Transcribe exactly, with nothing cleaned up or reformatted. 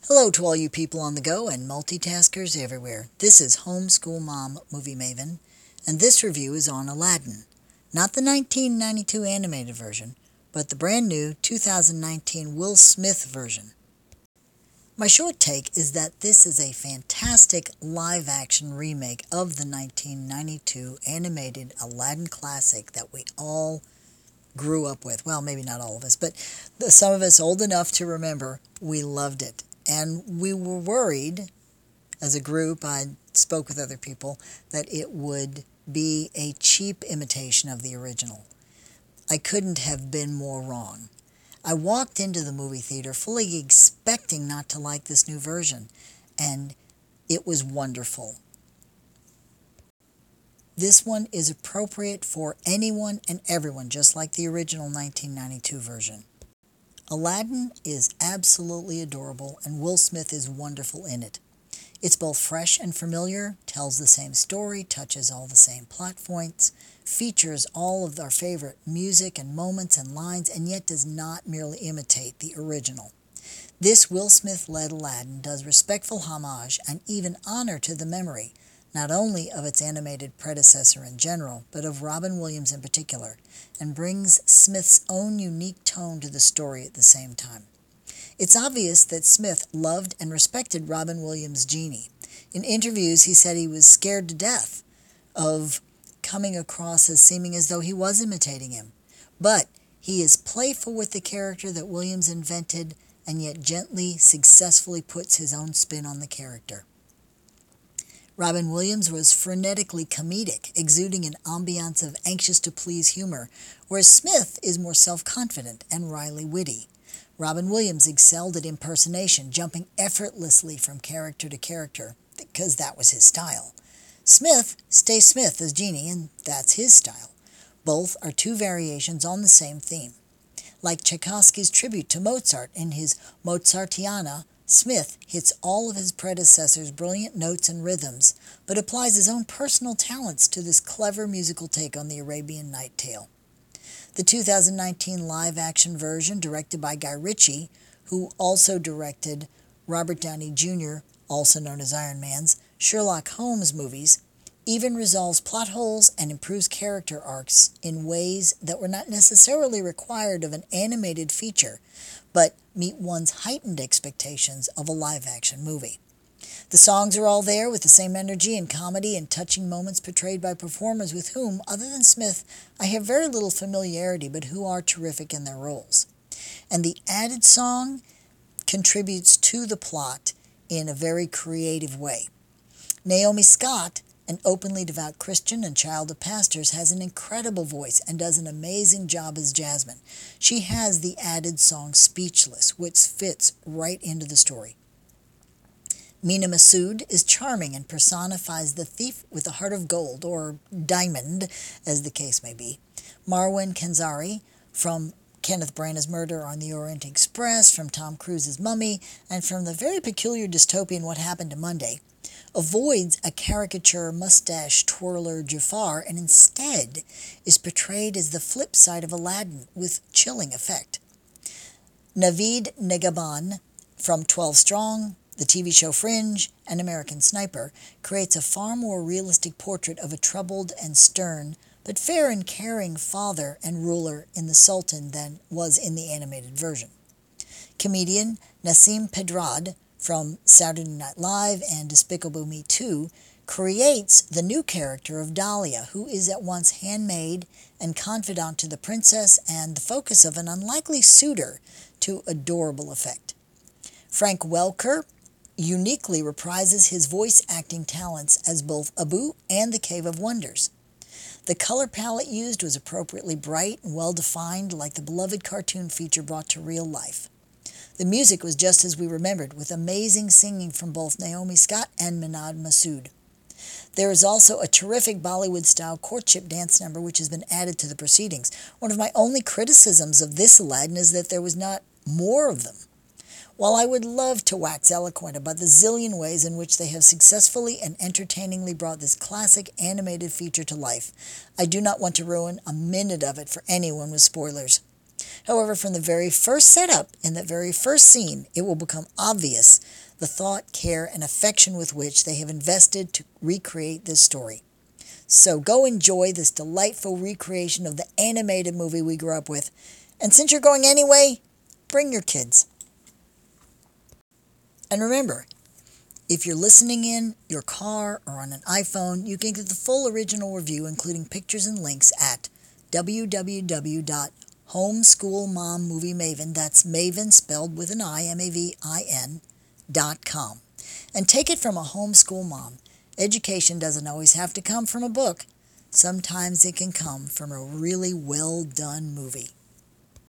Hello to all you people on the go and multitaskers everywhere. This is Homeschool Mom Movie Maven, and this review is on Aladdin. Not the nineteen ninety-two animated version, but the brand new two thousand nineteen Will Smith version. My short take is that this is a fantastic live-action remake of the nineteen ninety-two animated Aladdin classic that we all grew up with. Well, maybe not all of us, but some of us old enough to remember we loved it. And we were worried, as a group, I spoke with other people, that it would be a cheap imitation of the original. I couldn't have been more wrong. I walked into the movie theater fully expecting not to like this new version, and it was wonderful. This one is appropriate for anyone and everyone, just like the original nineteen ninety-two version. Aladdin is absolutely adorable, and Will Smith is wonderful in it. It's both fresh and familiar, tells the same story, touches all the same plot points, features all of our favorite music and moments and lines, and yet does not merely imitate the original. This Will Smith-led Aladdin does respectful homage and even honor to the memory, not only of its animated predecessor in general, but of Robin Williams in particular, and brings Smith's own unique tone to the story at the same time. It's obvious that Smith loved and respected Robin Williams' Genie. In interviews, he said he was scared to death of coming across as seeming as though he was imitating him. But he is playful with the character that Williams invented, and yet gently, successfully puts his own spin on the character. Robin Williams was frenetically comedic, exuding an ambiance of anxious-to-please humor, whereas Smith is more self-confident and wryly witty. Robin Williams excelled at impersonation, jumping effortlessly from character to character, because that was his style. Smith stays Smith as Genie, and that's his style. Both are two variations on the same theme. Like Tchaikovsky's tribute to Mozart in his Mozartiana, Smith hits all of his predecessors' brilliant notes and rhythms, but applies his own personal talents to this clever musical take on the Arabian Night Tale. The two thousand nineteen live-action version, directed by Guy Ritchie, who also directed Robert Downey Junior, also known as Iron Man's, Sherlock Holmes movies, even resolves plot holes and improves character arcs in ways that were not necessarily required of an animated feature, but meet one's heightened expectations of a live-action movie. The songs are all there with the same energy and comedy and touching moments portrayed by performers with whom, other than Smith, I have very little familiarity, but who are terrific in their roles. And the added song contributes to the plot in a very creative way. Naomi Scott, an openly devout Christian and child of pastors, has an incredible voice and does an amazing job as Jasmine. She has the added song Speechless, which fits right into the story. Mina Masood is charming and personifies the thief with a heart of gold, or diamond, as the case may be. Marwan Kenzari, from Kenneth Branagh's Murder on the Orient Express, from Tom Cruise's Mummy, and from the very peculiar dystopian What Happened to Monday, avoids a caricature mustache twirler Jafar and instead is portrayed as the flip side of Aladdin with chilling effect. Naveed Negaban, from twelve Strong, the T V show Fringe, and American Sniper, creates a far more realistic portrait of a troubled and stern, but fair and caring father and ruler in The Sultan than was in the animated version. Comedian Nassim Pedrad, from Saturday Night Live and Despicable Me two, creates the new character of Dahlia, who is at once handmaid and confidant to the princess and the focus of an unlikely suitor to adorable effect. Frank Welker uniquely reprises his voice acting talents as both Abu and the Cave of Wonders. The color palette used was appropriately bright and well-defined, like the beloved cartoon feature brought to real life. The music was just as we remembered, with amazing singing from both Naomi Scott and Minad Masood. There is also a terrific Bollywood-style courtship dance number which has been added to the proceedings. One of my only criticisms of this Aladdin is that there was not more of them. While I would love to wax eloquent about the zillion ways in which they have successfully and entertainingly brought this classic animated feature to life, I do not want to ruin a minute of it for anyone with spoilers. However, from the very first setup, in that very first scene, it will become obvious the thought, care, and affection with which they have invested to recreate this story. So go enjoy this delightful recreation of the animated movie we grew up with. And since you're going anyway, bring your kids. And remember, if you're listening in your car or on an iPhone, you can get the full original review, including pictures and links, at w w w dot homeschoolmommoviemaven, that's Maven spelled with an I, M A V I N, dot com. And take it from a homeschool mom. Education doesn't always have to come from a book. Sometimes it can come from a really well-done movie.